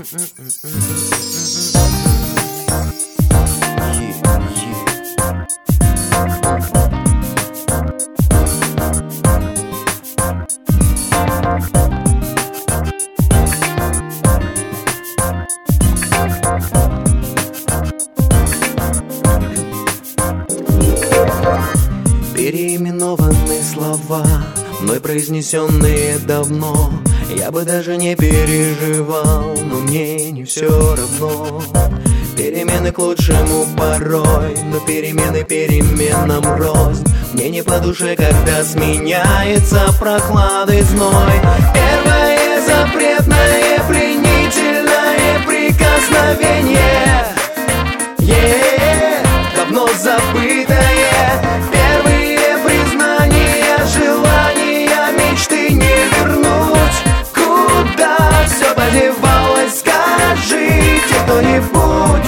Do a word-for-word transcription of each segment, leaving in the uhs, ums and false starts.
Переименованные слова, мной произнесенные давно, я бы даже не переживал, но мне не все равно. Перемены к лучшему порой, но перемены переменам рознь. Мне не по душе, когда сменяется прохладой зной. Первое запретное пленительное прикосновение, yeah, давно забытое. Первые признания, желания, мечты не вернуть. Куда все подевалось, скажите кто-нибудь.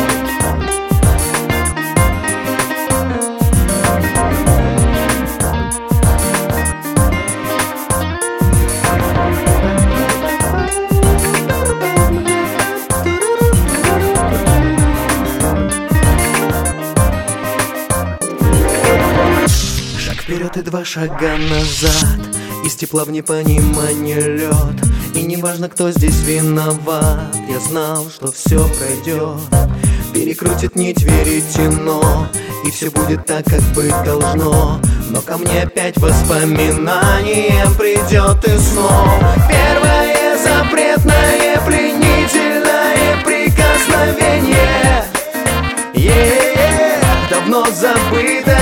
Вперед и два шага назад, из тепла в непонимание лед. И не важно, кто здесь виноват, я знал, что все пройдет. Перекрутит нить веретено, и все будет так, как быть должно. Но ко мне опять воспоминание придет и снова. Первое запретное пленительное прикосновение, yeah, давно забытое.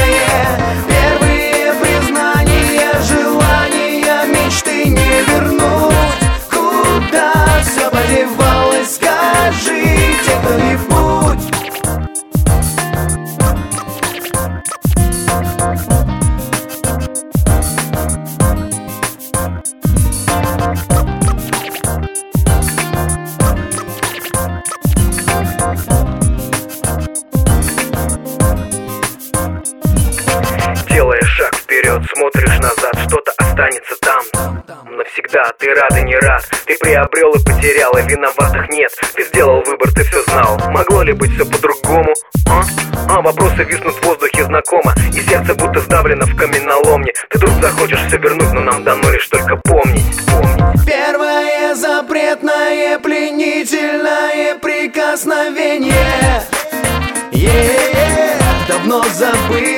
Желания, мечты не вернуть. Куда все подевалось, скажите кто-нибудь. Делая шаг вперед, смотришь назад, что-то останется там навсегда. Ты рад и не рад, ты приобрел и потерял, и виноватых нет. Ты сделал выбор, ты все знал. Могло ли быть все по-другому? А? а, вопросы виснут в воздухе знакомо, и сердце будто сдавлено в каменоломне. Ты вдруг захочешь все вернуть, но нам дано лишь только помнить, помнить. Первое запретное пленительное прикосновение, yeah, давно забыто.